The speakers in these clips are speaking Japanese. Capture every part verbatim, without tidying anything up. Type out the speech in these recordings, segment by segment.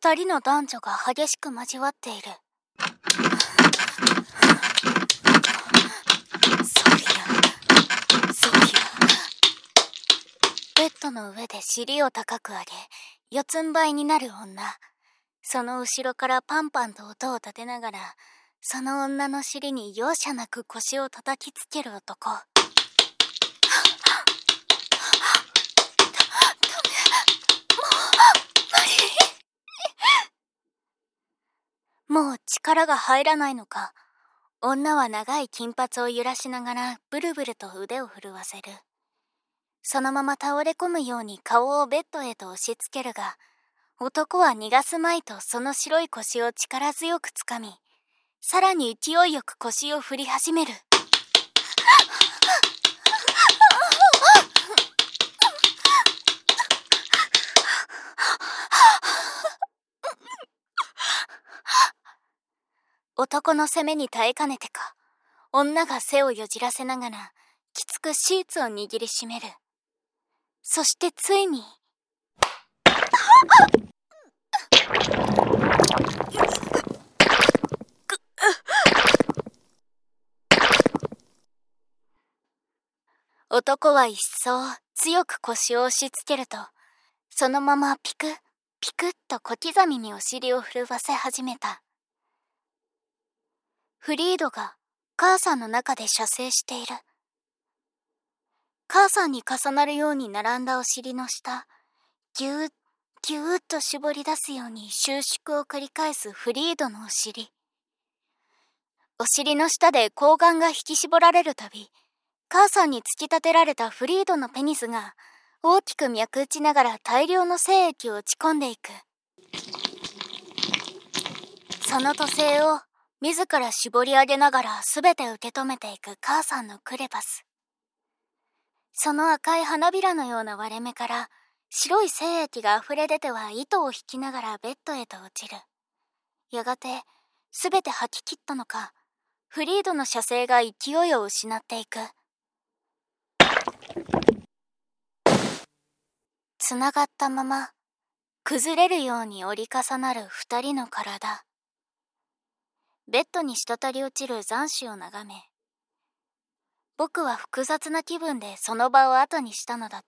二人の男女が激しく交わっている。ソフィア、ソフィア。ベッドの上で尻を高く上げ、四つん這いになる女。その後ろからパンパンと音を立てながら、その女の尻に容赦なく腰を叩きつける男。もう力が入らないのか、女は長い金髪を揺らしながらブルブルと腕を震わせる。そのまま倒れ込むように顔をベッドへと押しつけるが、男は逃がすまいとその白い腰を力強くつかみ、さらに勢いよく腰を振り始める。男の攻めに耐えかねてか、女が背をよじらせながらきつくシーツを握りしめる。そしてついに男は一層強く腰を押しつけると、そのままピクッピクッと小刻みにお尻を震わせ始めた。フリードが母さんの中で射精している。母さんに重なるように並んだお尻の下、ぎゅーっぎゅーっと絞り出すように収縮を繰り返すフリードのお尻。お尻の下で睾丸が引き絞られるたび、母さんに突き立てられたフリードのペニスが大きく脈打ちながら大量の精液を打ち込んでいく。その吐精を自ら絞り上げながら全て受け止めていく母さんのクレバス。その赤い花びらのような割れ目から白い精液が溢れ出ては糸を引きながらベッドへと落ちる。やがて全て吐き切ったのか、フリードの射精が勢いを失っていく。つながったまま崩れるように折り重なる二人の体。ベッドに滴り落ちる残滓を眺め、僕は複雑な気分でその場を後にしたのだった。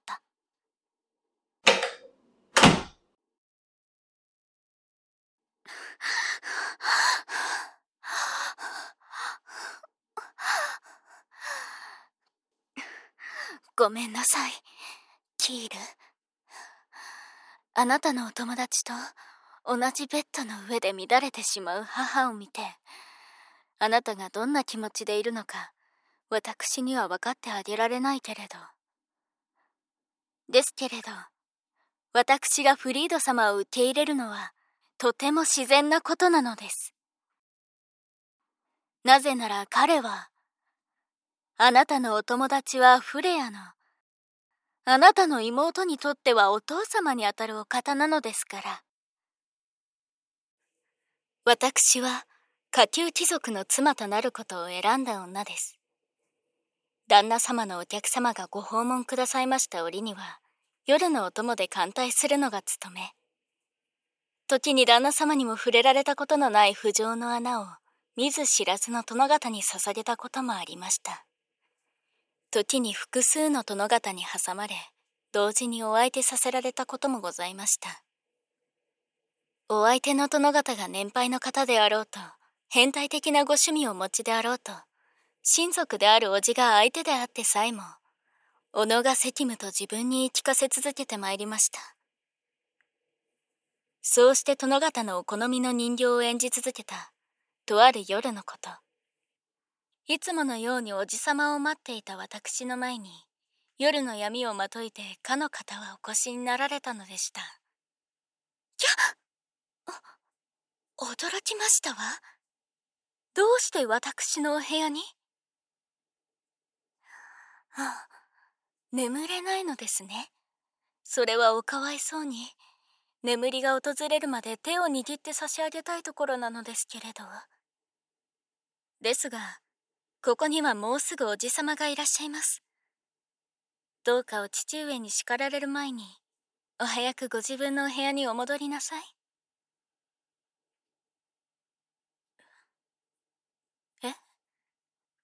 ごめんなさい、キール。あなたのお友達と同じベッドの上で乱れてしまう母を見て、あなたがどんな気持ちでいるのか私には分かってあげられないけれど。ですけれど、私がフリード様を受け入れるのはとても自然なことなのです。なぜなら彼は、あなたのお友達はフレアの、あなたの妹にとってはお父様にあたるお方なのですから。私は下級貴族の妻となることを選んだ女です。旦那様のお客様がご訪問くださいました折には、夜のお供で歓待するのが務め。時に旦那様にも触れられたことのない不浄の穴を見ず知らずの殿方に捧げたこともありました。時に複数の殿方に挟まれ、同時にお相手させられたこともございました。お相手の殿方が年配の方であろうと、変態的なご趣味をお持ちであろうと、親族である叔父が相手であってさえも、己が責務と自分に言い聞かせ続けてまいりました。そうして殿方のお好みの人形を演じ続けた、とある夜のこと。いつものようにおじさまを待っていた私の前に、夜の闇をまといてかの方はお越しになられたのでした。きゃっ！驚きましたわ。どうして私のお部屋に？ああ、眠れないのですね。それはおかわいそうに。眠りが訪れるまで手を握って差し上げたいところなのですけれど。ですが、ここにはもうすぐおじさまがいらっしゃいます。どうかお父上に叱られる前に、お早くご自分のお部屋にお戻りなさい。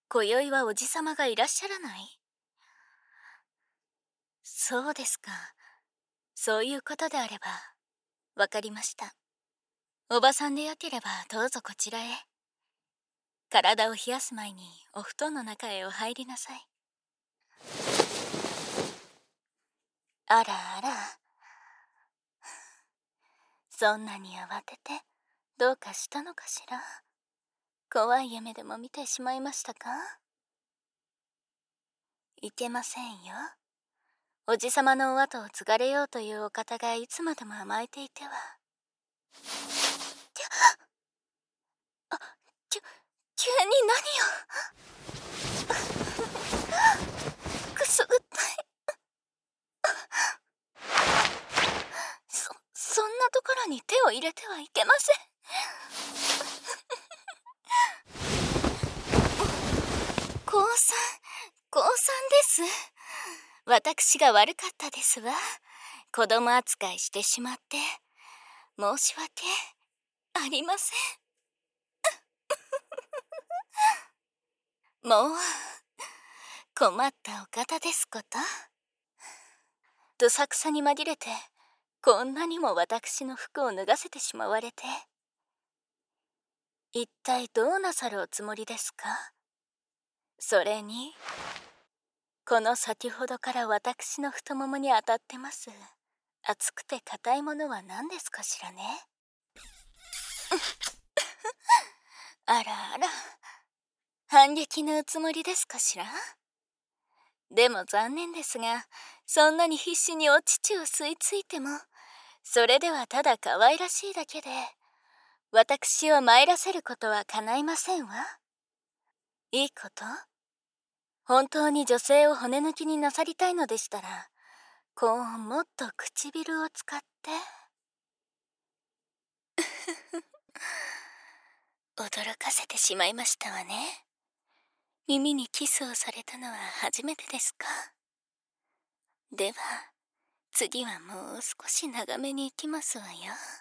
今宵はおじさまがいらっしゃらない？そうですか。そういうことであれば、わかりました。おばさんでよければどうぞこちらへ。体を冷やす前にお布団の中へお入りなさい。あらあら。そんなに慌ててどうかしたのかしら。怖い夢でも見てしまいましたか？いけませんよ。おじさまのお後を継がれようというお方がいつまでも甘えていては。あ、きゅ、急に何を。くすぐったい。そ、そんなところに手を入れてはいけません。降参、降参です。私が悪かったですわ。子供扱いしてしまって。申し訳ありません。もう、困ったお方ですこと。どさくさに紛れて、こんなにも私の服を脱がせてしまわれて。一体どうなさるおつもりですか？それに、この先ほどから私の太ももに当たってます。熱くて硬いものは何ですかしらね。あらあら、反撃のおつもりですかしら。でも残念ですが、そんなに必死にお乳を吸い付いても、それではただ可愛らしいだけで、私を参らせることは叶いませんわ。いいこと？本当に女性を骨抜きになさりたいのでしたら、こうもっと唇を使って。驚かせてしまいましたわね。耳にキスをされたのは初めてですか？では、次はもう少し長めに行きますわよ。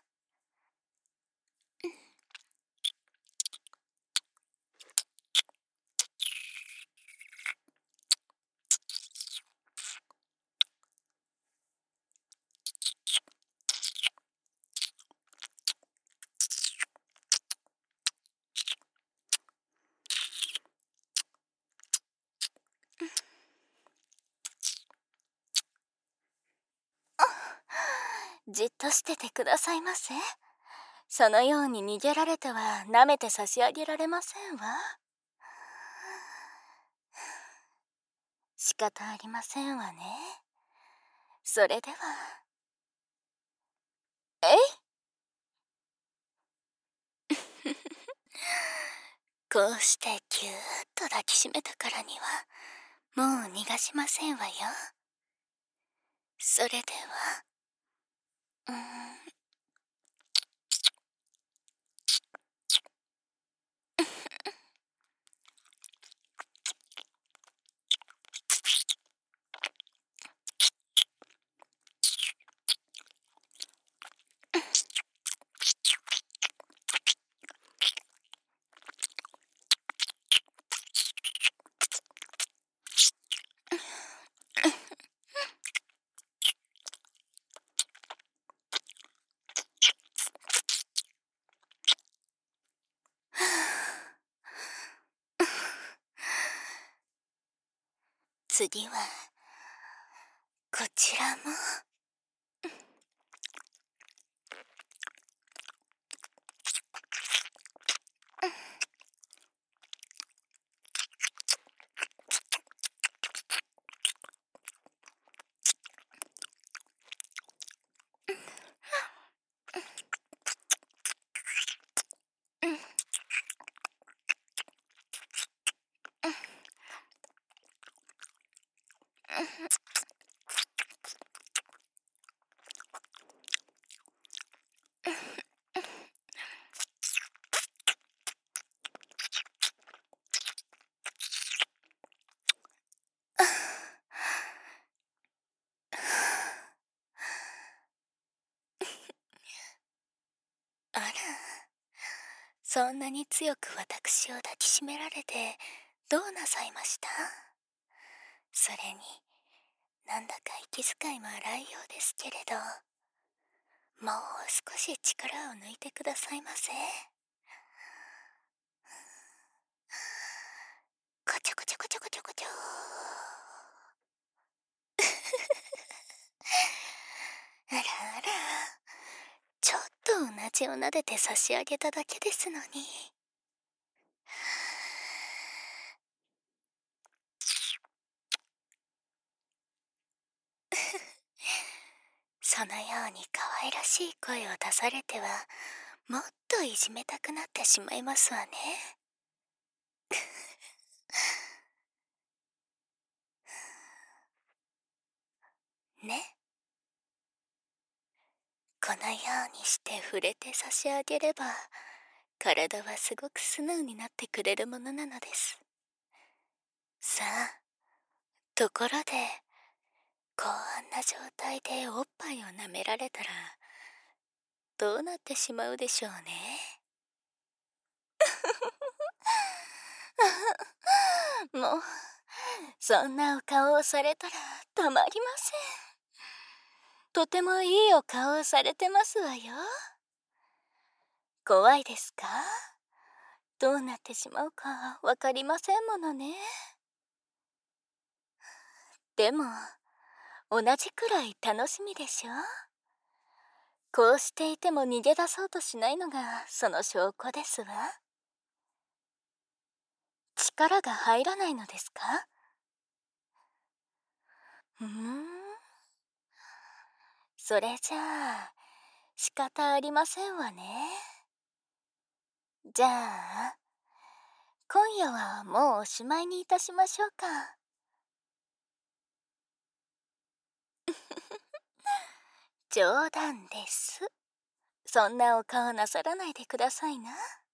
じっとしててくださいませ。そのように逃げられては舐めて差し上げられませんわ。仕方ありませんわね。それでは。えいこうしてぎゅーっと抱きしめたからにはもう逃がしませんわよ。それではうーん次はこちらも。あら、そんなに強く私を抱きしめられてどうなさいました？それに、なんだか息遣いも荒いようですけれど、もう少し力を抜いてくださいませ。こちょこちょこちょこちょこちょ。あらあら、ちょっとうなじを撫でて差し上げただけですのに。そのように可愛らしい声を出されては、もっといじめたくなってしまいますわね。ね。このようにして触れて差し上げれば、体はすごく素直になってくれるものなのです。さあ、ところで、こんな状態でおっぱいを舐められたら、どうなってしまうでしょうね。もう、そんなお顔をされたらたまりません。とてもいいお顔をされてますわよ。怖いですか？どうなってしまうかわかりませんものね。でも、同じくらい楽しみでしょ？こうしていても逃げ出そうとしないのがその証拠ですわ。力が入らないのですか？うーん。それじゃあ、仕方ありませんわね。じゃあ、今夜はもうおしまいにいたしましょうか。冗談です。そんなお顔なさらないでくださいな。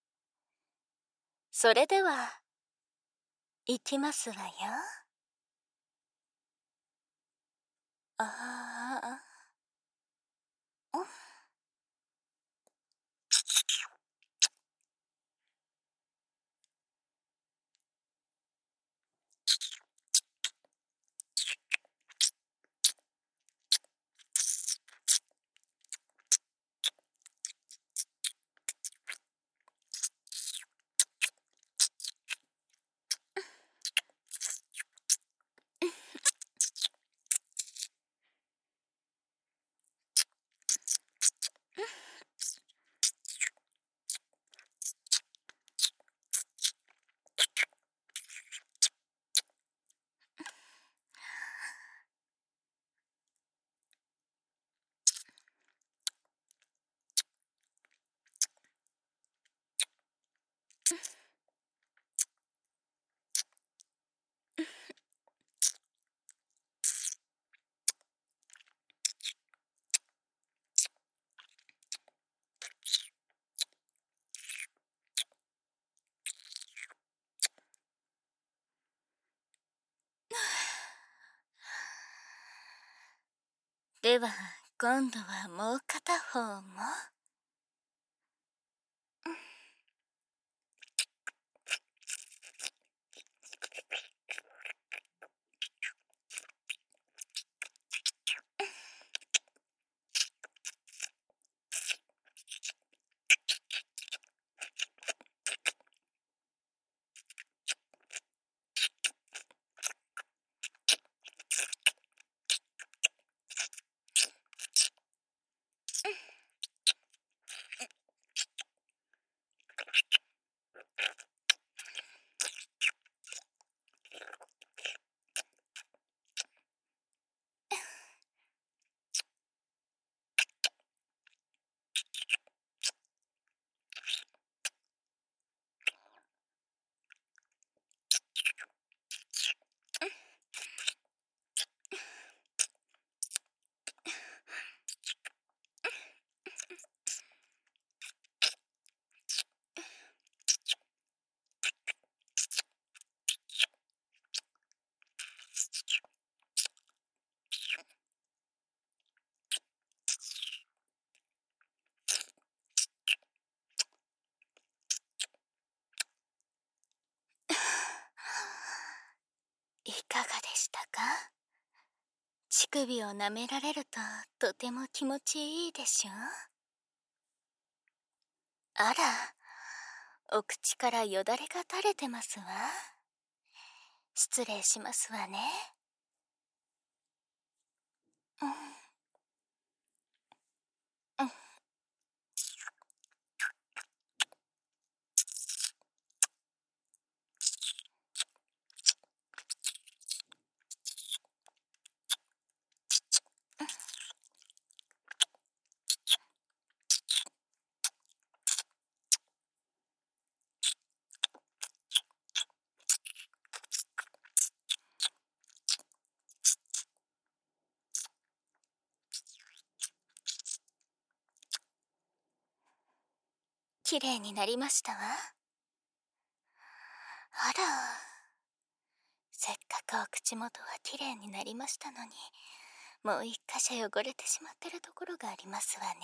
それでは、行きますわよ。ああ、うん。では、今度はもう片方も。 乳首を舐められるととても気持ちいいでしょ。あら、お口からよだれが垂れてますわ。失礼しますわね。うん、うん、きれいになりましたわ。あら、せっかくお口元はきれいになりましたのに、もう一箇所汚れてしまってるところがありますわね。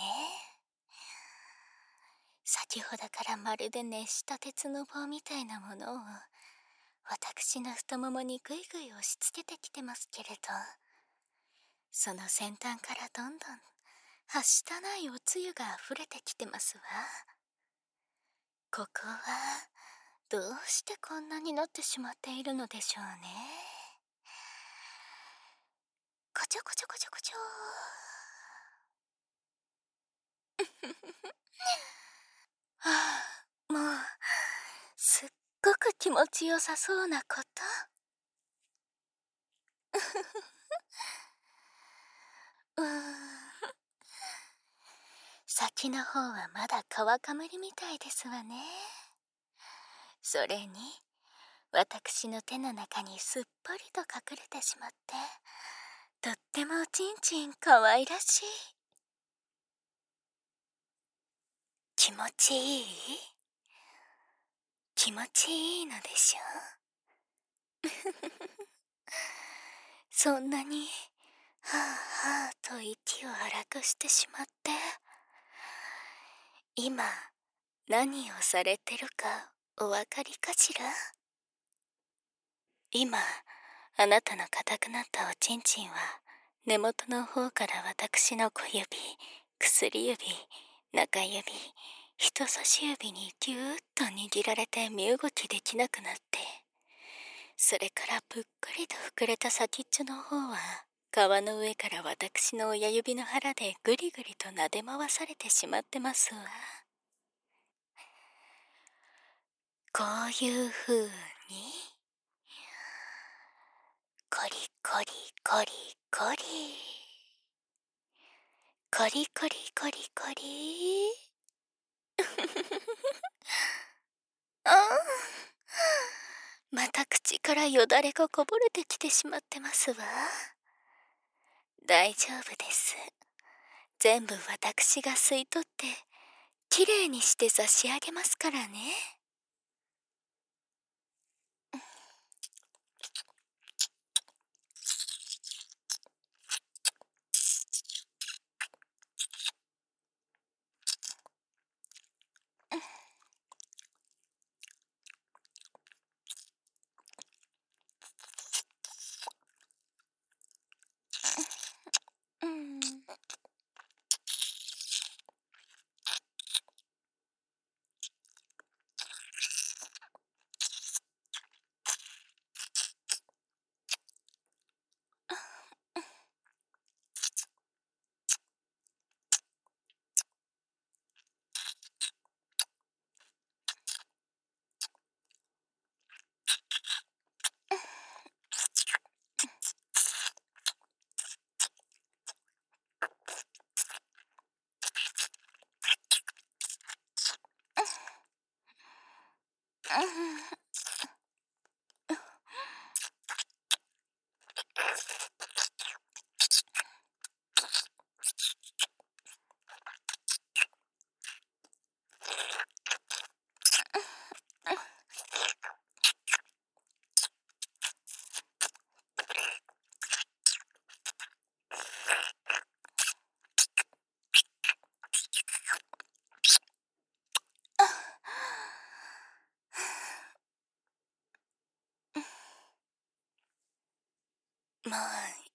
先ほどからまるで熱した鉄の棒みたいなものを私の太ももにぐいぐい押し付けてきてますけれど、その先端からどんどんはしたないおつゆが溢れてきてますわ。ここはどうしてこんなになってしまっているのでしょうね。こちょこちょこちょこちょはあ、もうすっごく気持ちよさそうなこと。うーん、先の方はまだ皮かむりみたいですわね。それに私の手の中にすっぽりと隠れてしまって、とってもおちんちんかわいらしい。気持ちいい？気持ちいいのでしょう。そんなにはあはあと息を荒くしてしまって、今何をされてるかお分かりかしら？今あなたの硬くなったおちんちんは根元の方から私の小指、薬指、中指、人差し指にぎゅーっと握られて身動きできなくなって、それからぷっくりと膨れた先っちょの方は皮の上から私の親指の腹でぐりぐりと撫で回されてしまってますわ。こういうふうにコリコリコリコリコリコリコリコリああ、また口からよだれがこぼれてきてしまってますわ。大丈夫です。全部私が吸い取ってきれいにして差し上げますからね。うん、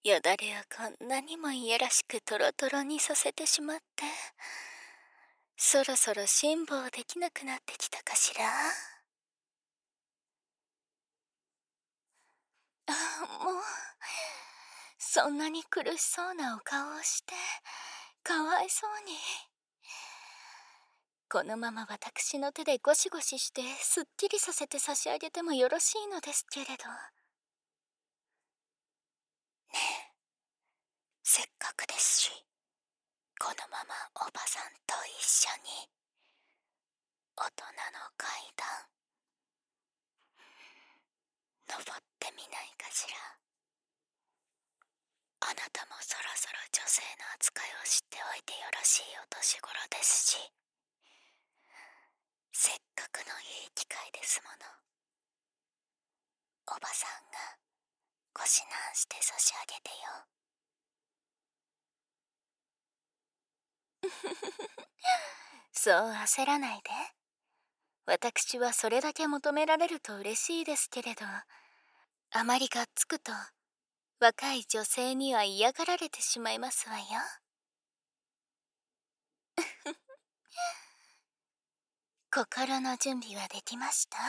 よだれをこんなにもいやらしくトロトロにさせてしまって、そろそろ辛抱できなくなってきたかしら。あ、もう、そんなに苦しそうなお顔をして、かわいそうに。このまま私の手でゴシゴシしてすっきりさせて差し上げてもよろしいのですけれど。ねえ、せっかくですし、このままおばさんと一緒に大人の階段登ってみないかしら。あなたもそろそろ女性の扱いを知っておいてよろしいお年頃ですし、せっかくのいい機会ですもの。おばさんがご指南して差し上げてよ。そう焦らないで。私はそれだけ求められると嬉しいですけれど、あまりがっつくと若い女性には嫌がられてしまいますわよ。心の準備はできました？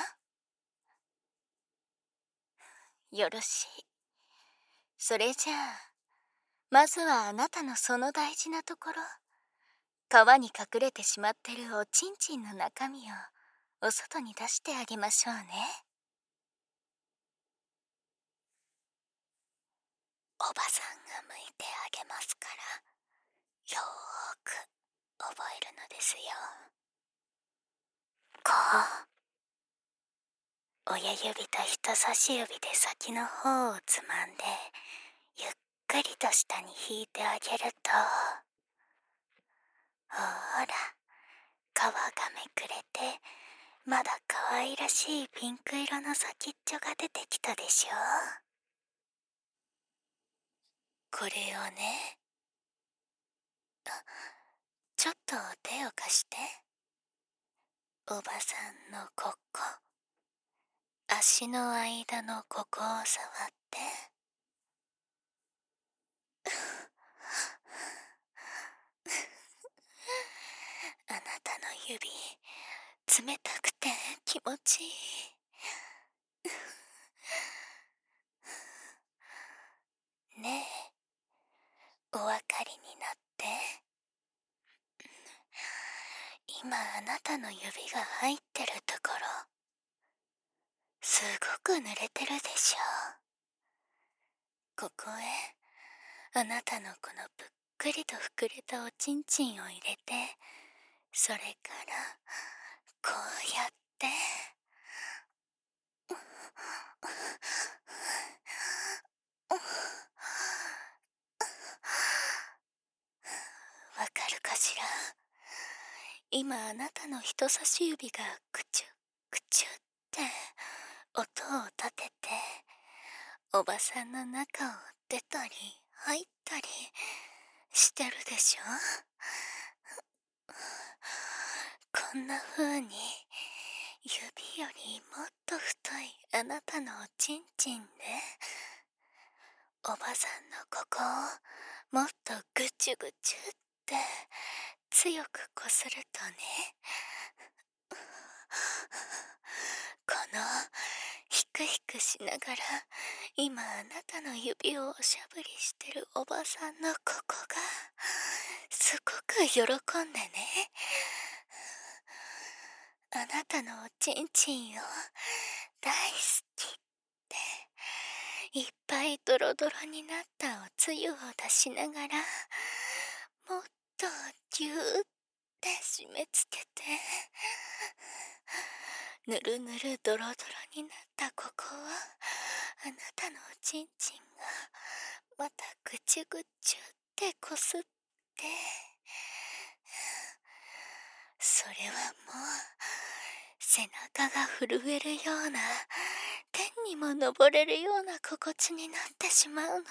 よろしい。それじゃあ、まずはあなたのその大事なところ、川に隠れてしまってるおちんちんの中身をお外に出してあげましょうね。おばさんが向いてあげますから、よーく覚えるのですよ。こう、親指と人差し指で先の方をつまんで、ゆっくりと下に引いてあげると、ほーら、皮がめくれて、まだ可愛らしいピンク色の先っちょが出てきたでしょ。これをね、ちょっと手を貸して。おばさんのここ、足の間のここを触って。あなたの指、冷たくて気持ちいい。ねえ、お分かりになって。今あなたの指が入ってるところ、すごく濡れてるでしょ。ここへあなたのこのぷっくりと膨れたおちんちんを入れて、それからこうやってわかるかしら。今あなたの人差し指がクチュクチュって音を立てて、おばさんの中を出たり入ったりしてるでしょ。こんな風に指よりもっと太いあなたのおちんちんで、おばさんのここをもっとぐちゅぐちゅって強くこするとね、このヒクヒクしながら今あなたの指をおしゃぶりしてるおばさんのここがすごく喜んでね、あなたのおちんちんを大好きっていっぱいドロドロになったおつゆを出しながら、もっとぎゅーって締め付けて、ぬるぬるドロドロになったここをあなたのおちんちんがまたぐちゅぐちゅってこすって、それはもう背中が震えるような、天にも昇れるような心地になってしまうの。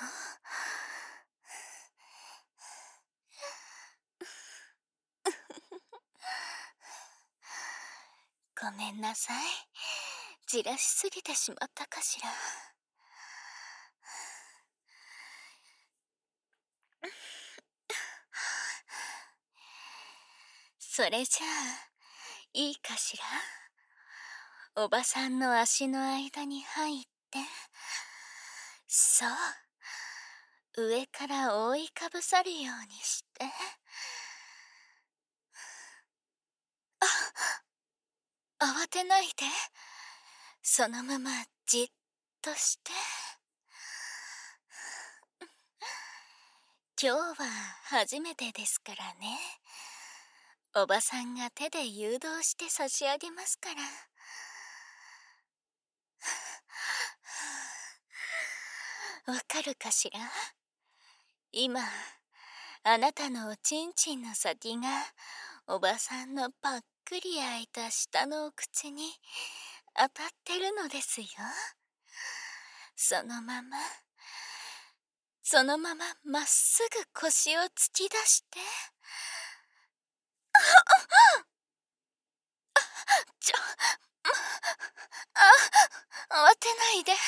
ごめんなさい。じらしすぎてしまったかしら。 それじゃあいいかしら。おばさんの足の間に入って、そう上から覆いかぶさるようにして、あ慌てないで、そのままじっとして。今日は初めてですからね。おばさんが手で誘導して差し上げますから。わかるかしら。今あなたのおちんちんの先がおばさんのぱっくり開いた下のお口に当たってるのですよ。そのままそのまままっすぐ腰を突き出して。ちょあ慌てないで。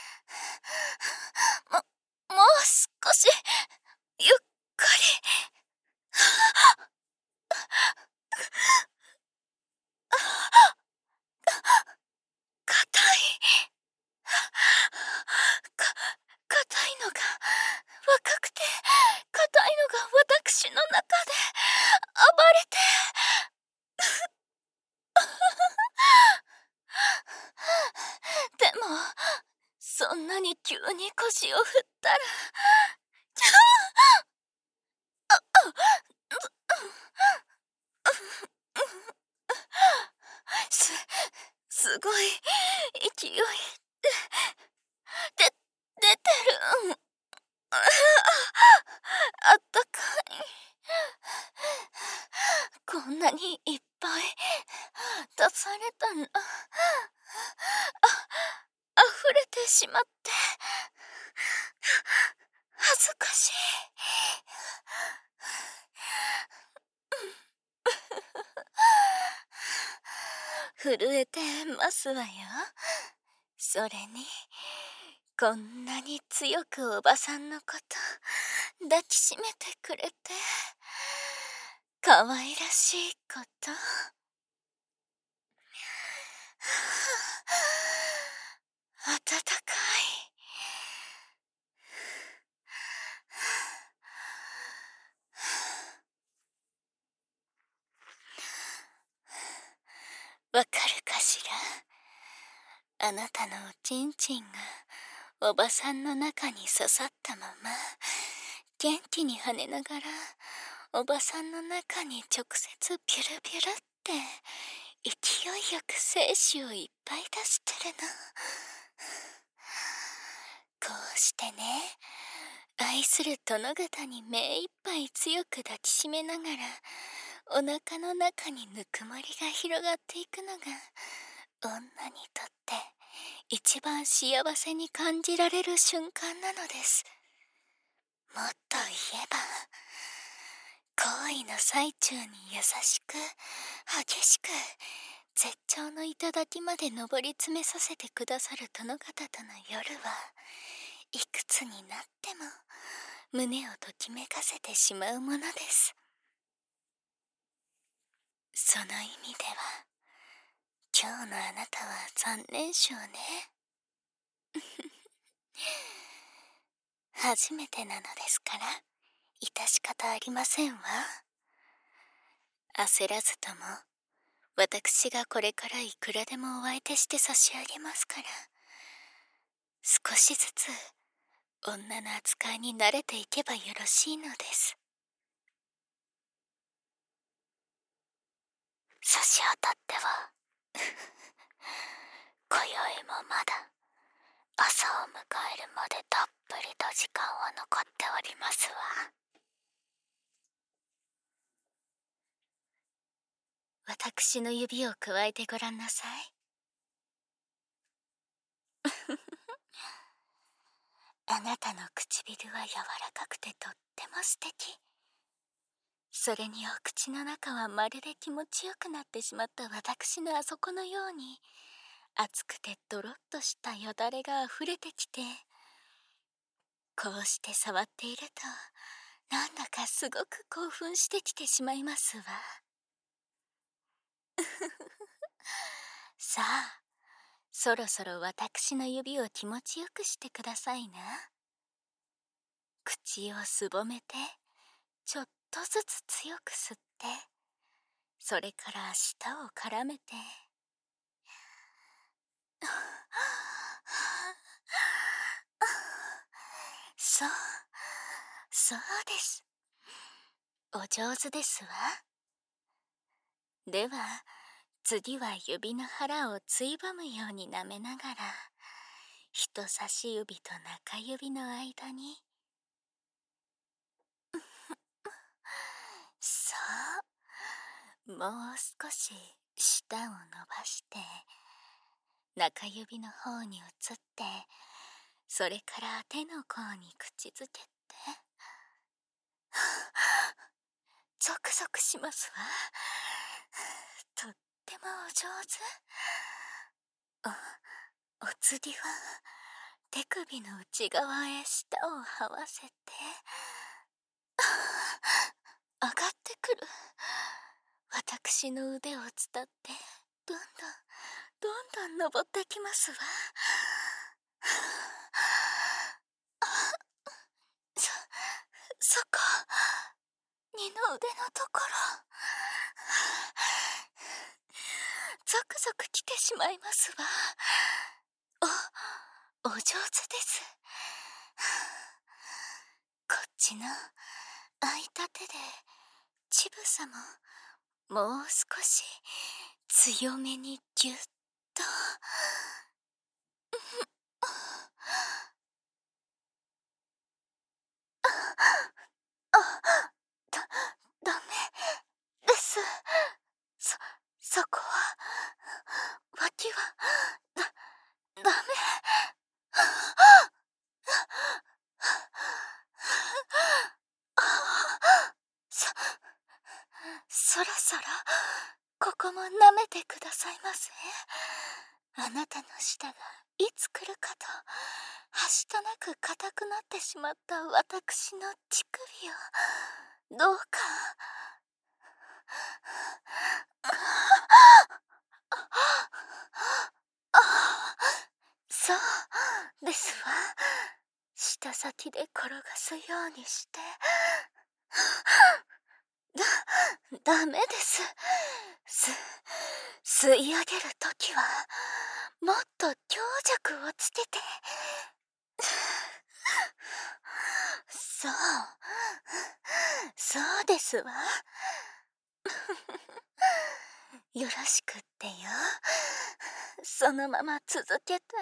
ももう少しゆっくり。硬いか硬いのが若くて硬いのが私の中で暴れて。でもそんなに急に腰を振ったらすすごい勢いでで出てる。あったかい。こんなにいっぱい出されたんだ。あ溢れてしまって恥ずかしい。震えてますわよ。それにこんなに強くおばさんのこと抱きしめてくれてかわいらしいこと。あたたかい。わかるかしら。あなたのおちんちんがおばさんの中に刺さったまま元気に跳ねながらおばさんの中に直接ピュルピュルって勢いよく精子をいっぱい出してるの。こうしてね、愛する殿方に目いっぱい強く抱きしめながらお腹の中にぬくもりが広がっていくのが女にとって一番幸せに感じられる瞬間なのです。もっと言えば行為の最中に優しく激しく絶頂の頂まで上り詰めさせてくださる殿方との夜はいくつになっても胸をときめかせてしまうものです。その意味では今日のあなたは残念賞ね。初めてなのですから致し方ありませんわ。焦らずとも私がこれからいくらでもお相手して差し上げますから、少しずつ女の扱いに慣れていけばよろしいのです。年をとっては今宵もまだ朝を迎えるまでたっぷりと時間は残っておりますわ。私の指をくわえてごらんなさい。あなたの唇は柔らかくてとっても素敵。それにお口の中はまるで気持ちよくなってしまった私のあそこのように熱くてドロッとしたよだれがあふれてきて、こうして触っているとなんだかすごく興奮してきてしまいますわ。 さあ、そろそろ私の指を気持ちよくしてくださいな。口をすぼめて、ちょっとずつ強く吸って、それから舌を絡めて。そう、そうです。お上手ですわ。では、次は指の腹をついばむように舐めながら、人差し指と中指の間に。そう、もう少し舌を伸ばして、中指の方に移って、それから手の甲に口づけて。ゾクゾクしますわ。とってもお上手。お、お次は手首の内側へ舌を這わせて、上がってくる私の腕を伝ってどんどんどんどん登ってきますわ。そ、そこ、二の腕のところ、ゾクゾクきてしまいますわ。お、お上手です。こっちの空いた手でちぶさももう少し強めにぎゅっと。あ、だ、ダメです。そ、そこは、脇は、だ、ダメ。そ、そろそろ、ここも舐めてくださいませ。あなたの舌がいつ来るかと、はしたなく硬くなってしまった私の乳首を、どうか。そうですわ。舌先で転がすようにして。だ、ダメです。す、吸い上げるときは、もっと強弱をつけて。そう、そうですわ。よろしくってよ。そのまま続けて。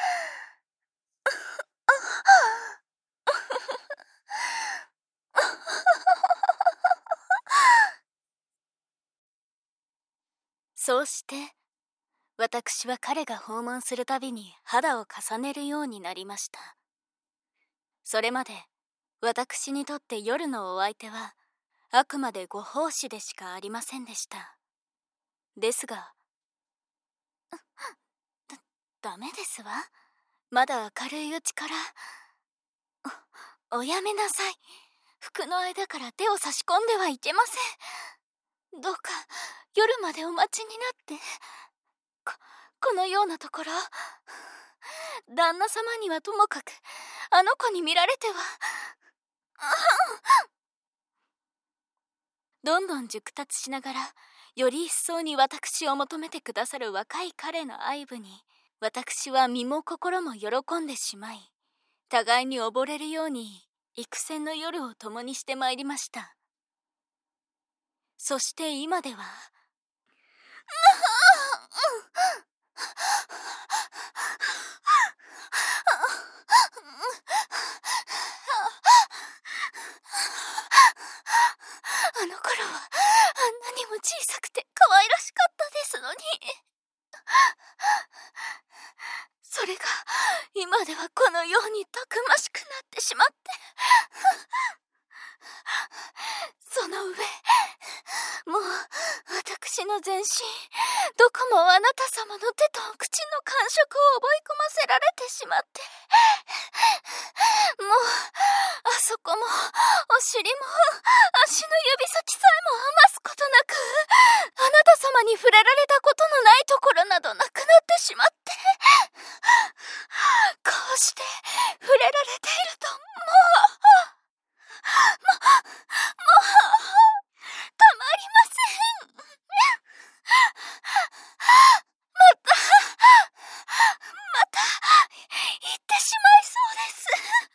そうして私は彼が訪問するたびに肌を重ねるようになりました。それまで私にとって夜のお相手はあくまでご奉仕でしかありませんでした。ですが、だ、ダメですわ。まだ明るいうちから。お、おやめなさい。服の間から手を差し込んではいけません。どうか夜までお待ちになって。こ、このようなところ、旦那様にはともかくあの子に見られては。どんどん熟達しながら、より一層に私を求めてくださる若い彼の愛撫に、私は身も心も喜んでしまい、互いに溺れるように幾千の夜を共にしてまいりました。そして今では、あの頃はあんなにも小さくて可愛らしかったですのに。それが今ではこのようにたくましくなってしまって。その上、もう私の全身どこもあなた様の手と口の感触を覚え込ませられてしまって、もう遊そこもお尻も足の指先さえも余すことなく、あなた様に触れられたことのないところなどなくなってしまって、こうして触れられていると、もうもうもうたまりません。またまた行ってしまいそうです。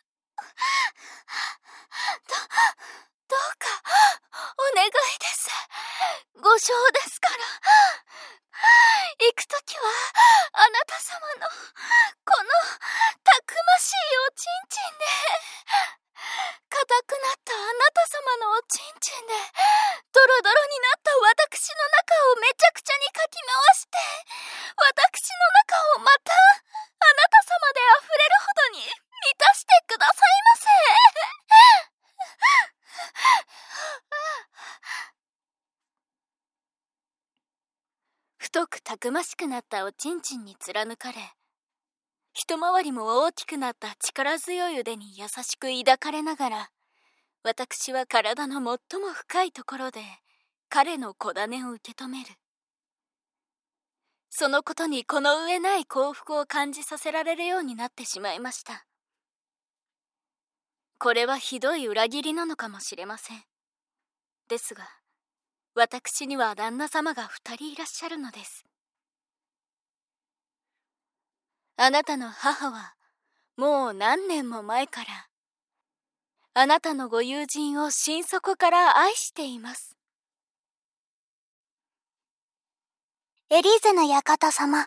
どどうかお願いです。ご承ですから。行くときはあなた様のこのたくましいおちんちんで、硬くなったあなた様のおちんちんでドロドロになった私の中をめちゃくちゃにかき回して、私の中をまたあなた様であふれるほどに満たしてくださいませ。太くたくましくなったおちんちんに貫かれ、一回りも大きくなった力強い腕に優しく抱かれながら、私は体の最も深いところで彼の小種を受け止める。そのことにこの上ない幸福を感じさせられるようになってしまいました。これはひどい裏切りなのかもしれません。ですが、私には旦那様が二人いらっしゃるのです。あなたの母はもう何年も前からあなたのご友人を心底から愛しています。エリーゼの館様、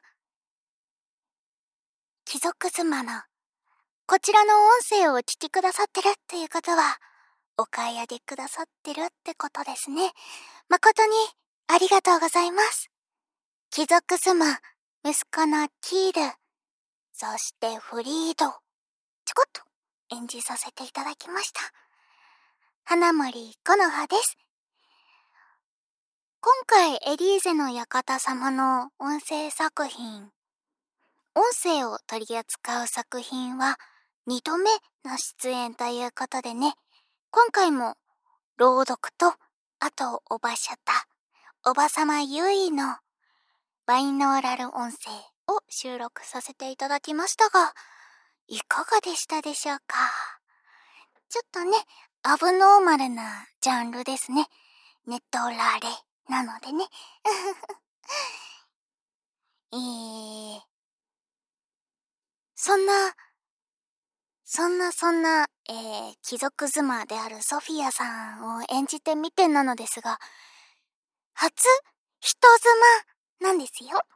貴族妻のこちらの音声をお聞きくださってるっていうことは、お買い上げくださってるってことですね。誠にありがとうございます。貴族妻、息子のキール、そしてフリード、ちょこっと演じさせていただきました。花森木の葉です。今回エリーゼの館様の音声作品、音声を取り扱う作品はにどめの出演ということでね、今回も朗読と、あとおばしゃた、おばさまゆいのバイノーラル音声を収録させていただきましたが、いかがでしたでしょうか。ちょっとね、アブノーマルなジャンルですね。ネトラレなのでね。えー、そんな、そんなそんな、えー、貴族妻であるソフィアさんを演じてみてなのですが、初人妻なんですよ。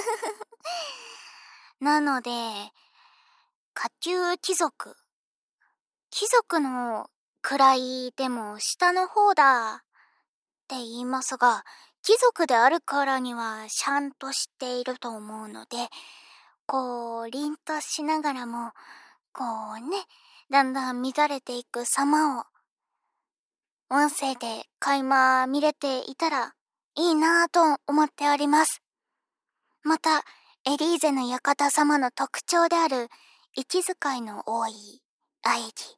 なので、下級貴族。貴族の位でも下の方だって言いますが、貴族であるからにはシャンとしていると思うので、こう、凛としながらも、こうね、だんだん乱れていく様を、音声で垣間見れていたらいいなぁと思っております。また、エリーゼの館様の特徴である、息遣いの多い喘ぎ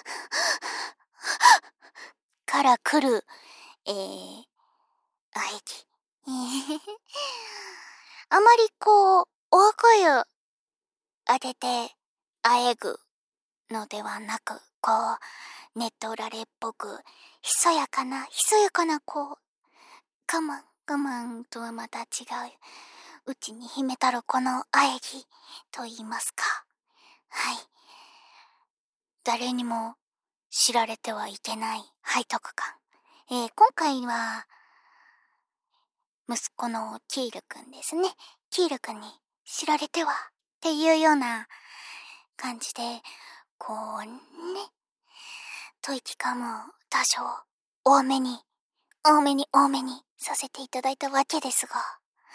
から来る、えー、喘ぎ。あまりこう、大声を当てて、あえぐのではなく、こう、ネトラレっぽく、ひそやかな、ひそやかな、こう、我慢、我慢とはまた違う、うちに秘めたるこの喘ぎと言いますか。はい。誰にも知られてはいけない背徳感。えー、今回は、息子のキールくんですね。キールくんに知られてはっていうような感じで、こうね、吐息感も多少多めに、多めに多めにさせていただいたわけですが、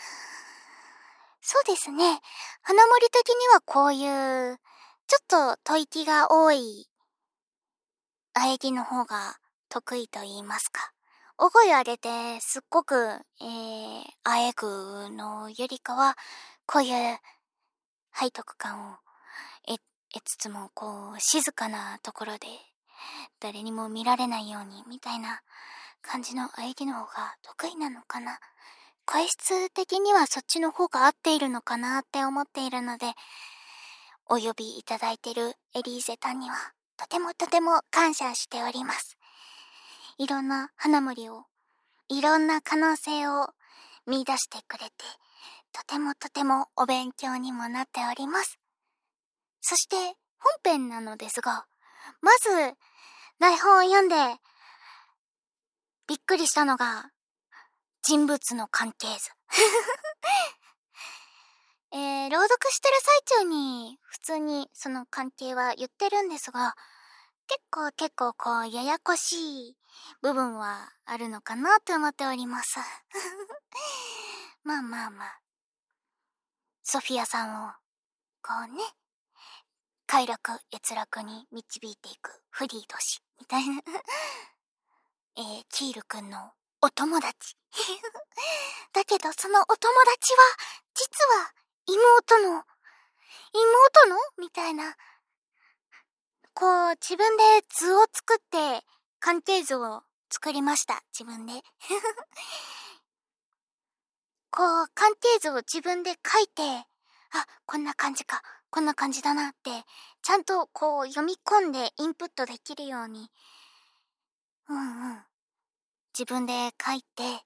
そうですね。花森的にはこういう、ちょっと吐息が多い、喘ぎの方が得意と言いますか。大声上げて、すっごく、えー、あえぐのよりかは、こういう背徳感を得、得つつも、こう、静かなところで、 誰にも見られないようにみたいな感じの演技の方が得意なのかな。声質的にはそっちの方が合っているのかなって思っているので、お呼びいただいているエリーゼさんにはとてもとても感謝しております。いろんな花森を、いろんな可能性を見出してくれて、とてもとてもお勉強にもなっております。そして本編なのですが、まず台本を読んでびっくりしたのが人物の関係図。えー、朗読してる最中に普通にその関係は言ってるんですが、結構結構こうややこしい部分はあるのかなと思っております。まあまあまあ。ソフィアさんをこうね、快楽悦楽に導いていくフリード氏みたいな。えー、キールくんのお友達。だけどそのお友達は実は妹の妹のみたいな、こう自分で図を作って関係図を作りました。自分で。こう関係図を自分で書いて、あ、こんな感じか、こんな感じだなってちゃんとこう読み込んでインプットできるように、うんうん、自分で書いて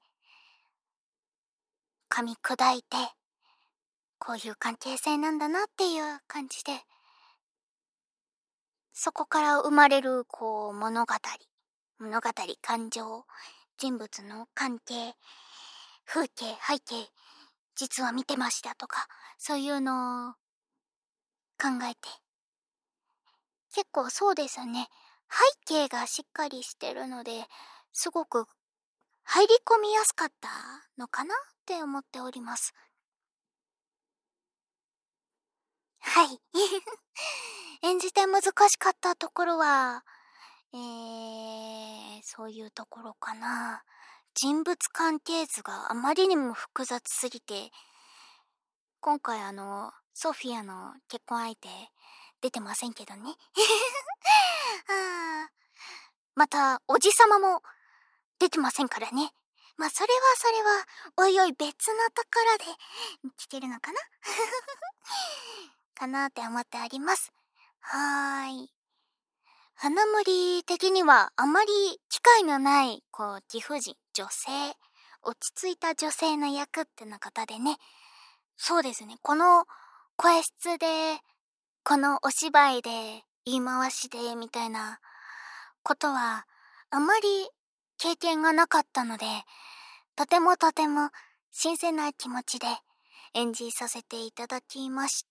噛み砕いて、こういう関係性なんだなっていう感じで、そこから生まれるこう物語物語感情、人物の関係、風景背景、実は見てましたとか、そういうのを考えて、結構そうですね、背景がしっかりしてるので、すごく入り込みやすかったのかなって思っております。はい。演じて難しかったところは、えー、そういうところかな。人物関係図があまりにも複雑すぎて、今回あの、ソフィアの結婚相手出てませんけどね。あー、また、おじさまも出てませんからね。まあ、それはそれは、おいおい別のところで聞けるのかなかなって思っております。はーい。花森的にはあまり機会のない、こう、貴婦人、女性、落ち着いた女性の役っての方でね、そうですね、この声質で、このお芝居で、言い回しで、みたいなことは、あまり経験がなかったので、とてもとても新鮮な気持ちで演じさせていただきました。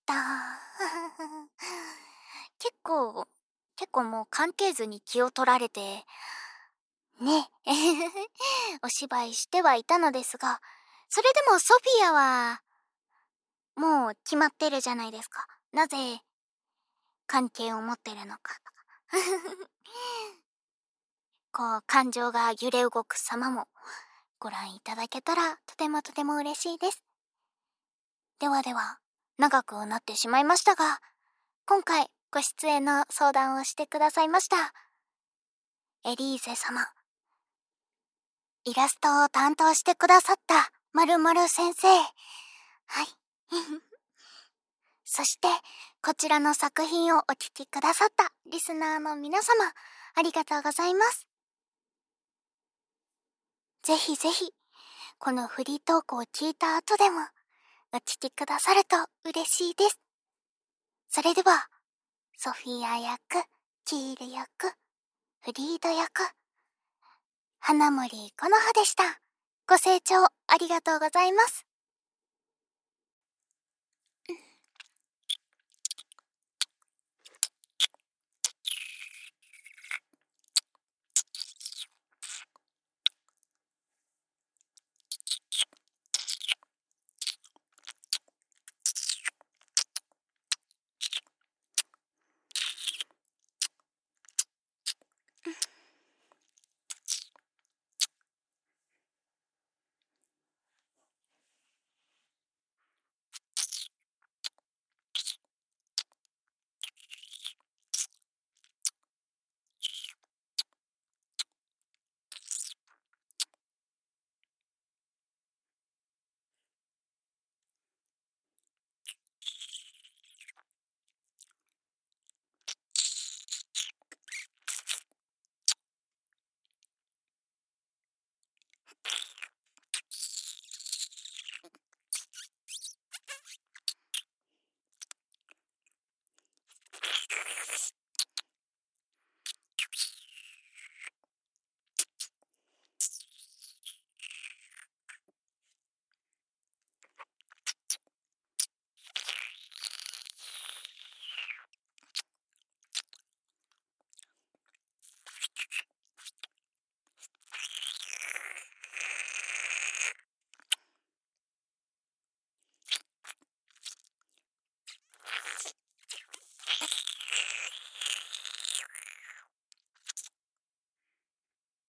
結構、結構もう関係図に気を取られて、ね、お芝居してはいたのですが、それでもソフィアは、もう決まってるじゃないですか。なぜ関係を持ってるのかとか。こう、感情が揺れ動く様もご覧いただけたらとてもとても嬉しいです。ではでは、長くなってしまいましたが、今回ご出演の相談をしてくださいましたエリーゼ様、イラストを担当してくださった〇〇先生、はい。そして、こちらの作品をお聴きくださったリスナーの皆様、ありがとうございます。ぜひぜひ、このフリートークを聞いた後でも、お聴きくださると嬉しいです。それでは、ソフィア役、キール役、フリード役、花森この葉でした。ご清聴ありがとうございます。